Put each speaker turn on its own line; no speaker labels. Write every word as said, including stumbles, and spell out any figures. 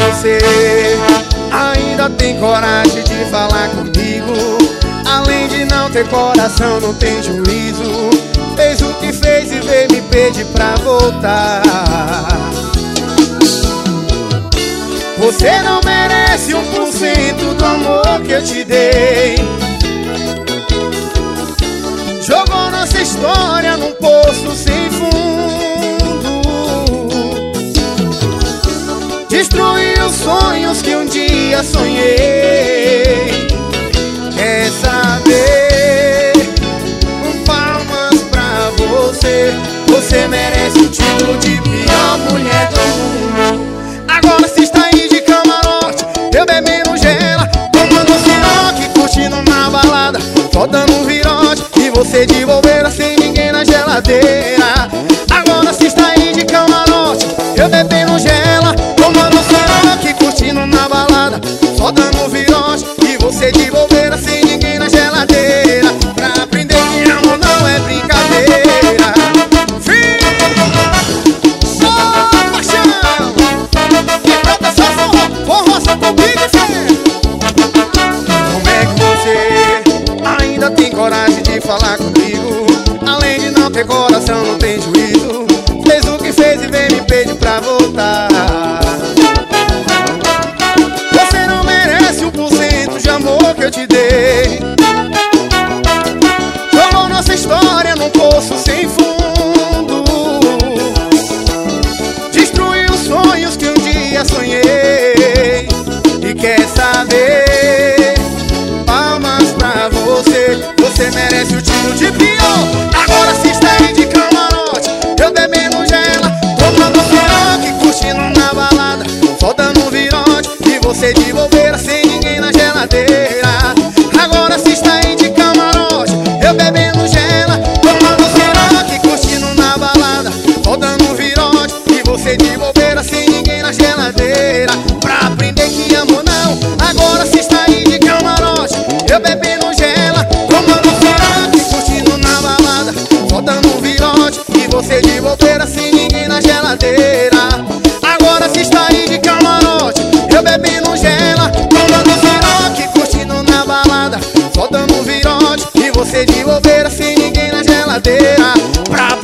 você ainda tem coragem de falar comigo? Além de não ter coração, não tem juízo. Fez o que fez e veio me pedir pra voltar. Você não merece um por cento do amor que eu te dei. Jogou nossa história num poço sem fundo. Destruiu sonhos que um dia sonhei. Quer saber? Um palmas pra você. Você merece o título de pior mulher do mundo. Agora se está aí de camarote, eu bebendo gela, tomando siroque, curtindo na balada, só dando um virote, e você de bobeira sem ninguém na geladeira. Agora se está aí de camarote, eu bebendo gela, tomando siroque, curtindo na balada, só dando um virote, e você de bobeira sem ninguém na geladeira. Pra aprender que amor não é brincadeira. Como é que você ainda tem coragem de falar comigo? Além de não ter coração, não tem juízo. Fez o que fez e veio me pedir pra voltar. Você não merece um por cento de amor que eu te dei. Jogou nossa história num poço sem fundo. Destruiu os sonhos que um dia sonhei. E quer saber? Palmas pra você. Você merece o título de pior. Agora se está aí de camarote, eu bebendo gela, tomando siroque, curtindo na balada, só dando um virote, e você de bobeira sem ninguém na geladeira. Agora se está aí de camarote, eu bebendo gela, tomando siroque, curtindo na balada, só dando um virote, e você de bobeira sem ninguém na geladeira. Pra aprender que amor não. Agora se está aí de camarote, eu bebendo gela, tomando siroque, curtindo na balada, só dando um virote, e você de bobeira sem ninguém na geladeira. Agora se está aí de camarote, eu bebendo gela, tomando siroque, curtindo na balada, só dando um virote, e você de bobeira sem ninguém na geladeira. Pra